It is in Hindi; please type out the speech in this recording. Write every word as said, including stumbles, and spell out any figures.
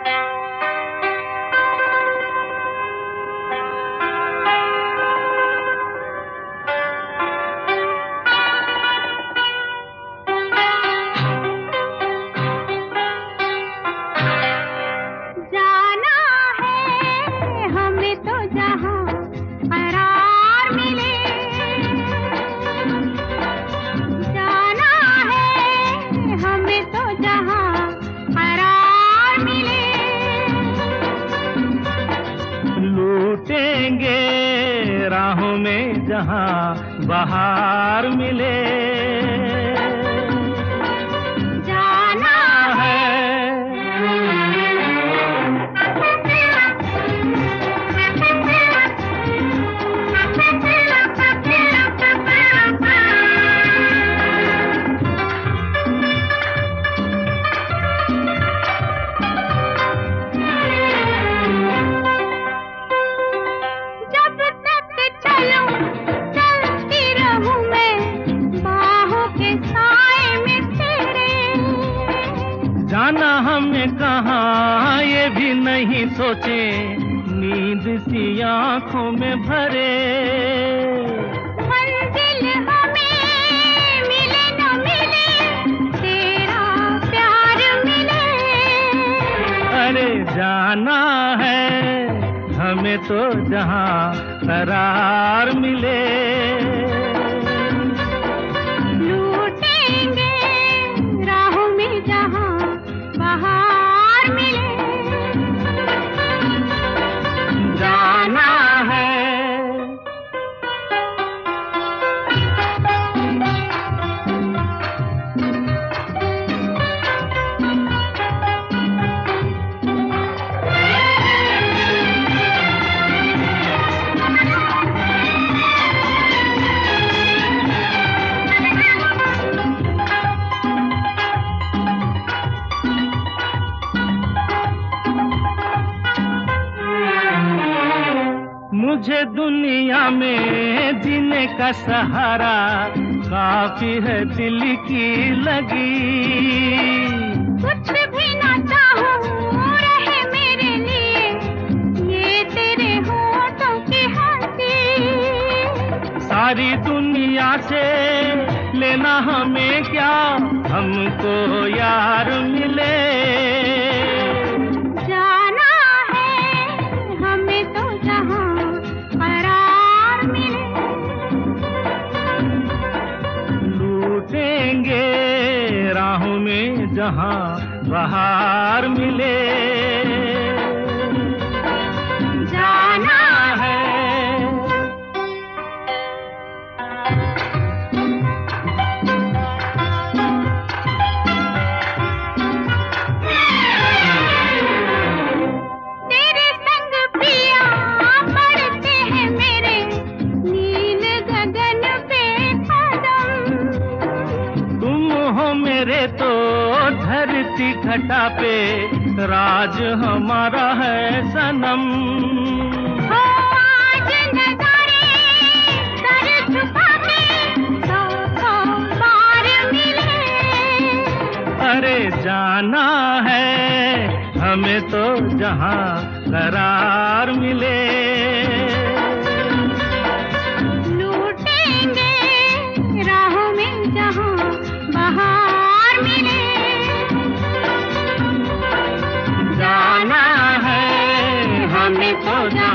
राहों में जहां बहार मिले, जाना है। जाना हमें कहाँ ये भी नहीं सोचे, नींद सी आँखों में भरे। मंजिल हमें मिले न मिले, तेरा प्यार मिले। अरे जाना है हमें तो जहाँ करार मिले। मुझे दुनिया में जीने का सहारा काफी है दिल की लगी। कुछ भी ना चाहूं रहे मेरे लिए, ये तेरे होठों की हंसी। सारी दुनिया से लेना हमें क्या, हमको यार मिले। राहों में जहां बहार मिले, जाना है। तेरे संग पिया पड़ते हैं मेरे नील गगन पे कदम। तुम हो मेरे तो धरती घटा पे, राज हमारा है सनम। हो आज नजारे सर झुका के सौ सौ बार मिले। अरे जाना है हमें तो जहां करार मिले। लूटेंगे राहों में जहां बहार मिले। जाना है हमें तो